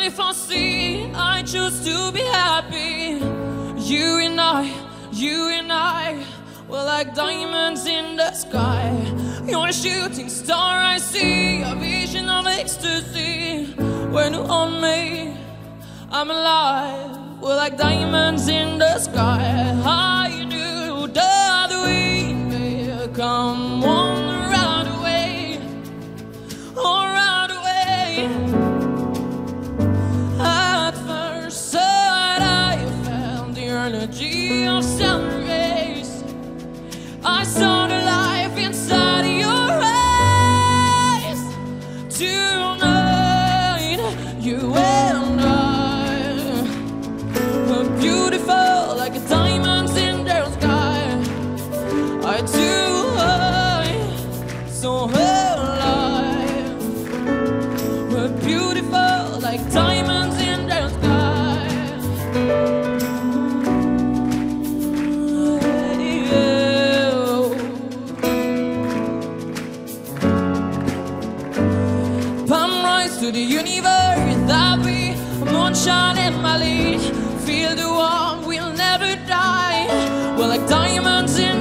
life I see, I choose to be happy. You and I, we're like diamonds in the sky. You're a shooting star I see, a vision of ecstasy. When you hold me, I'm alive. We're like diamonds in the sky. How you do the other way, baby. Come on, run away, oh, run away. At first sight I felt the energy of sun rays. I saw the life inside your eyes. Tonight, you and I were beautiful like diamonds in the sky. I do, so alive. We're beautiful like diamonds in the sky. To the universe that we moonshine in my lead. Feel the warmth, we'll never die. We're like diamonds in